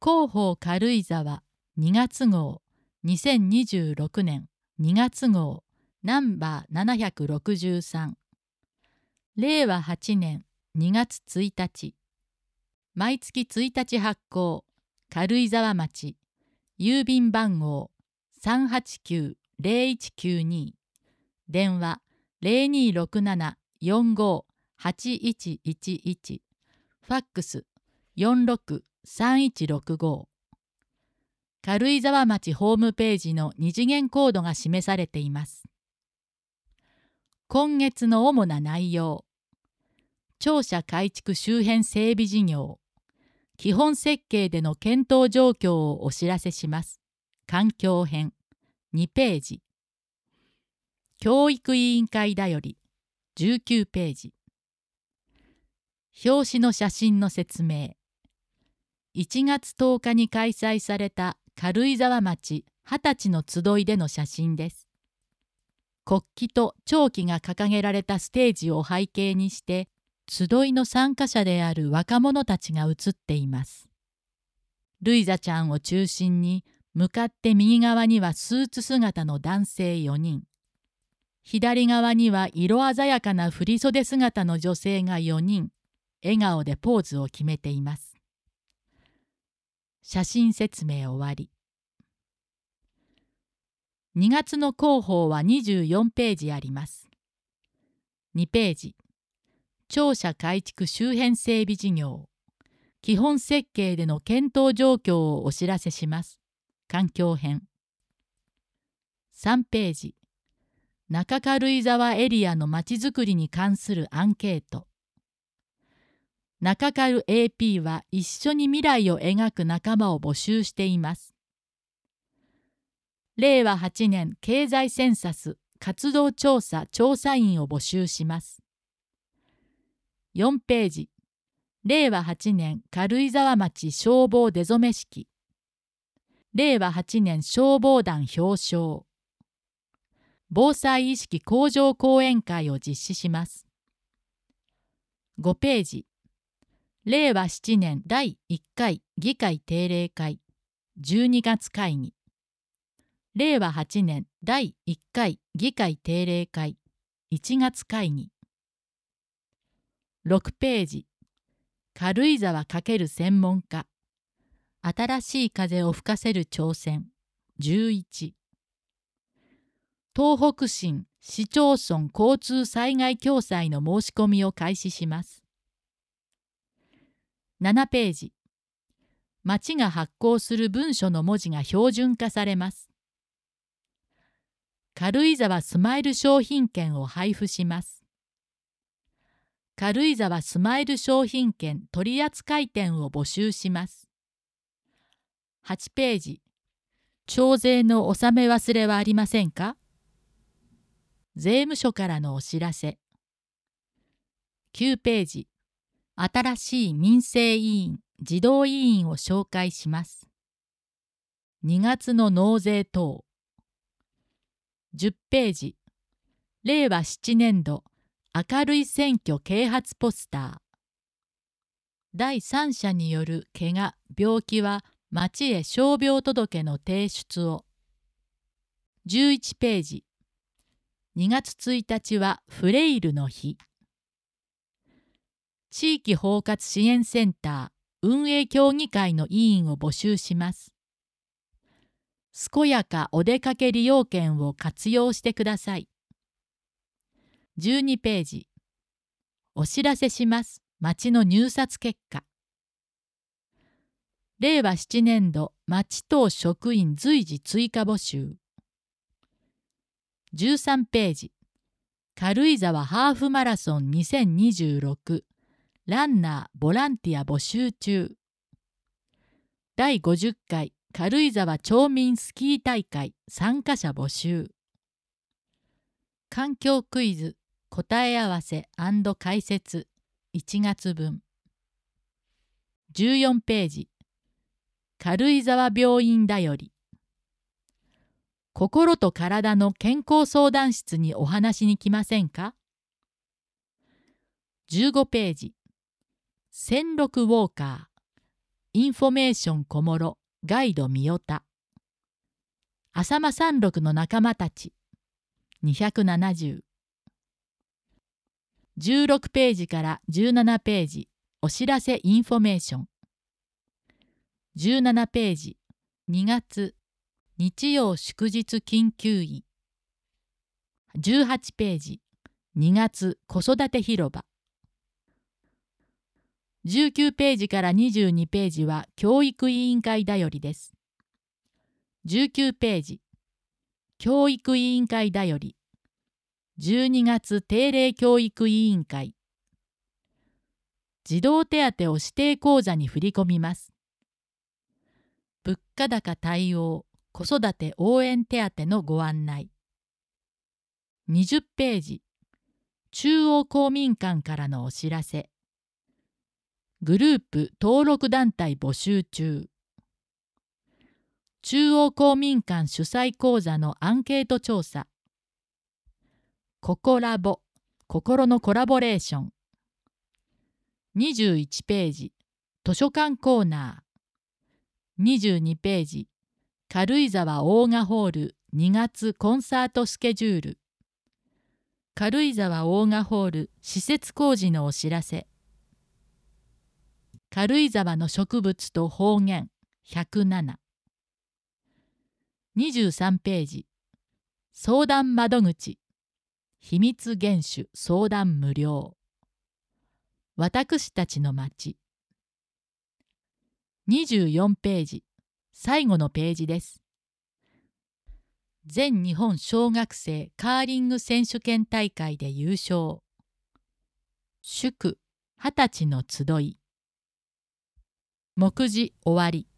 広報軽井沢2月号2026年2月号ナンバー763令和8年2月1日毎月1日発行軽井沢町郵便番号389-0192電話0267-45-8111ファックス46-3165軽井沢町ホームページの二次元コードが示されています。今月の主な内容。庁舎改築周辺整備事業。基本設計での検討状況をお知らせします。環境編2ページ。教育委員会だより19ページ。表紙の写真の説明。1月10日に開催された軽井沢町20歳の集いでの写真です。国旗と弔旗が掲げられたステージを背景にして、集いの参加者である若者たちが写っています。ルイザちゃんを中心に、向かって右側にはスーツ姿の男性4人。左側には色鮮やかな振袖姿の女性が4人、笑顔でポーズを決めています。写真説明終わり。2月の広報は24ページあります。2ページ。庁舎改築周辺整備事業。基本設計での検討状況をお知らせします。環境編。3ページ。中軽井沢エリアのまちづくりに関するアンケート。中軽 AP は一緒に未来を描く仲間を募集しています。令和8年経済センサス活動調査調査員を募集します。4ページ。令和8年軽井沢町消防出初式。令和8年消防団表彰。防災意識向上講演会を実施します。5ページ。令和7年第1回議会定例会12月会議。令和8年第1回議会定例会1月会議。6ページ。軽井沢×専門家。新しい風を吹かせる挑戦11。東北新市町村交通災害共済の申し込みを開始します。7ページ。町が発行する文書の文字が標準化されます。軽井沢スマイル商品券を配布します。軽井沢スマイル商品券取扱店を募集します。8ページ。徴税の納め忘れはありませんか？税務署からのお知らせ。9ページ。新しい民生委員、児童委員を紹介します。2月の納税等。10ページ。令和7年度明るい選挙啓発ポスター。第三者による怪我、病気は町へ傷病届の提出を。11ページ。2月1日はフレイルの日。地域包括支援センター運営協議会の委員を募集します。健やかお出かけ利用券を活用してください。12ページ。お知らせします。町の入札結果。令和7年度町等職員随時追加募集。13ページ。軽井沢ハーフマラソン2026ランナーボランティア募集中。第50回軽井沢町民スキー大会参加者募集。環境クイズ答え合わせ&解説1月分。14ページ。軽井沢病院だより。心と体の健康相談室にお話に来ませんか？ 15ページ。仙六ウォーカー。 インフォメーション小諸ガイド三代田浅間山麓の仲間たち270 16ページから17ページお知らせインフォメーション17ページ2月日曜祝日緊急医18ページ2月子育て広場19ページから22ページは教育委員会だよりです。19ページ教育委員会だより12月定例教育委員会児童手当を指定口座に振り込みます。物価高対応子育て応援手当のご案内20ページ中央公民館からのお知らせグループ登録団体募集中中央公民館主催講座のアンケート調査ココラボ心のコラボレーション21ページ図書館コーナー22ページ軽井沢大賀ホール2月コンサートスケジュール軽井沢大賀ホール施設工事のお知らせ軽井沢の植物と方言107 23ページ相談窓口秘密厳守相談無料私たちの町24ページ最後のページです。全日本小学生カーリング選手権大会で優勝祝20歳の集い目次終わり